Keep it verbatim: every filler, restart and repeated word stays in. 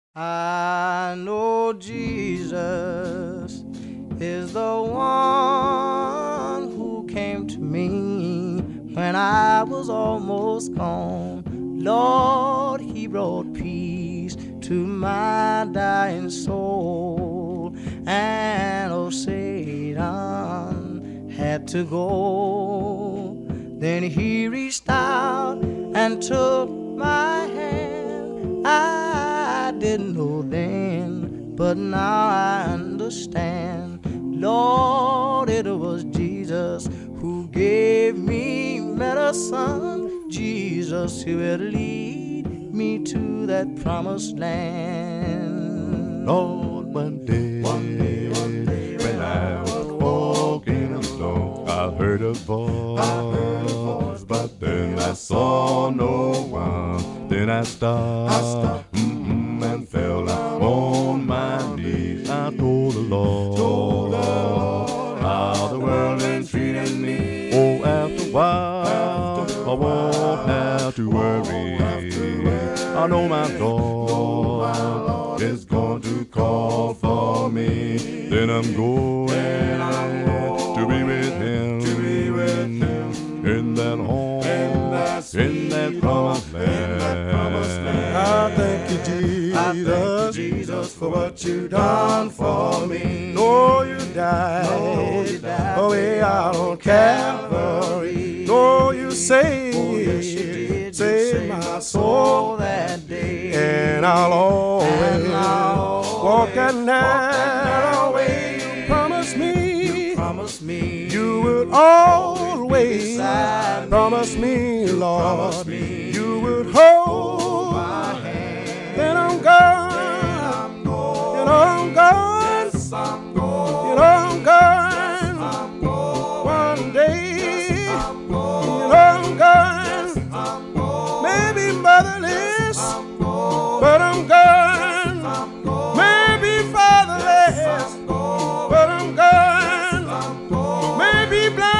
I know Jesus is the one who came to me when I was almost gone. Lord, he brought peace to my dying soul. And oh, Satan had to go. Then he reached out and took my hand. I didn't know then, but now I understand. Lord, it was Jesus who gave me medicine. Jesus who would lead me to that promised land. Lord, one day, one day, one day when I was walking alone, I heard a voice, I heard a voice, but then I saw no one. Then I stopped, I stopped mm-hmm, and fell on my knees. I told the Lord, told the Lord how the world been treating me. Oh, after a while, after I won't have to worry. I know my Lord is going to call for me. Then I'm going to be with Him, to be with Him in that home, in that, in that promised land. I thank you, Jesus, I thank you, Jesus, for what you done for me. Know you died, Know you died away out on Calvary. Know you saved, oh, yes, you did. saved You my soul that day. And I'll always, and I'll walk that always narrow way. way. You promised me, You promised me you would always beside me. promise me, Lord, promised me you would hold my hand. Then I'm gone, I'm going. you know I'm gone, Yes, I'm going. you know I'm gone. I'm going. One day, I'm you going. know I'm gone. I'm going. Maybe motherless, I'm going. but I'm gone. I'm going. Maybe fatherless, I'm going. but I'm gone. I'm going. Maybe blind.